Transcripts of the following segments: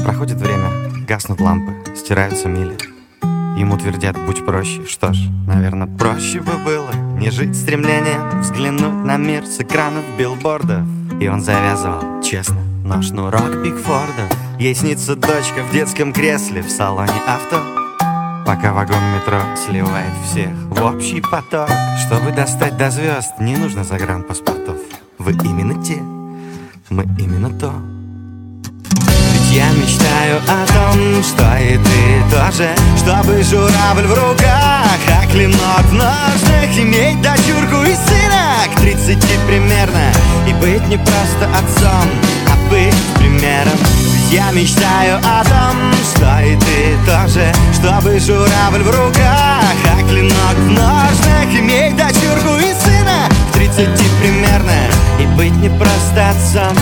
Проходит время, гаснут лампы, стираются мили. Ему твердят: будь проще. Что ж, наверное, проще бы было не жить стремлением взглянуть на мир с экранов билбордов. И он завязывал, честно, но шнурок Пикфорда. Ей снится дочка в детском кресле в салоне авто, пока вагон метро сливает всех в общий поток. Чтобы достать до звезд, не нужно загранпаспортов. Вы именно те, мы именно то. Ведь я мечтаю о том, что и ты тоже, чтобы журавль в руках, а клинок в ножнах, иметь дочурку и сына к 30 примерно, и быть не просто отцом, а быть примером. Ведь я мечтаю о том, что и ты тоже, чтобы журавль в руках, а клинок в ножнах, иметь дочурку и сына к 30 примерно, и быть не просто отцом.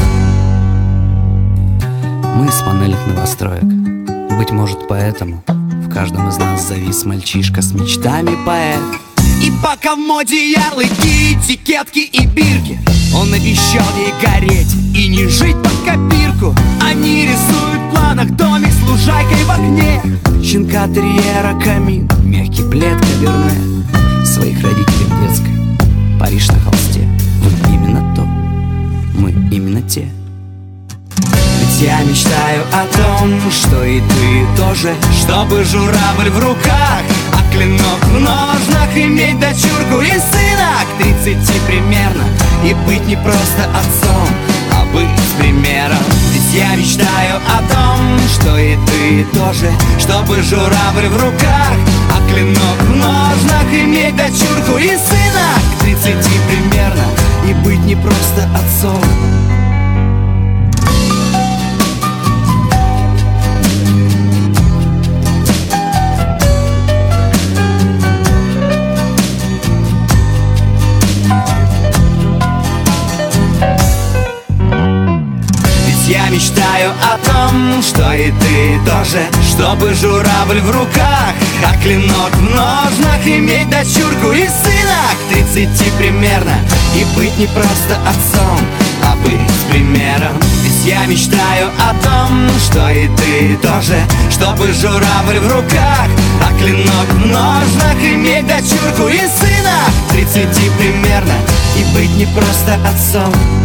Мы с панельных новостроек. Быть может, поэтому в каждом из нас завис мальчишка с мечтами поэт. И пока в моде ярлыки, этикетки и бирки, он обещал ей гореть и не жить под копирку. Они рисуют в планах домик с лужайкой в окне, щенка терьера, камин, мягкий плед, каберне, своих родителей в детской, Париж на холсте. Вы именно то, мы именно те. Ведь я мечтаю о том, что и ты тоже, чтобы журавль в руках, а клинок в ножнах, иметь дочурку и сына к 30 примерно, и быть не просто отцом, а быть примером. Ведь я мечтаю о том, что и ты тоже, чтобы журавль в руках, а клинок в ножнах, иметь дочурку и сына к 30 примерно, и быть не просто отцом. Я мечтаю о том, что и ты тоже, чтобы журавль в руках, а клинок в ножнах, иметь дочурку и сына к 30 примерно, и быть не просто отцом, а быть примером. Ведь я мечтаю о том, что и ты тоже, чтобы журавль в руках, а клинок в ножнах, иметь дочурку и сына к 30 примерно, и быть не просто отцом,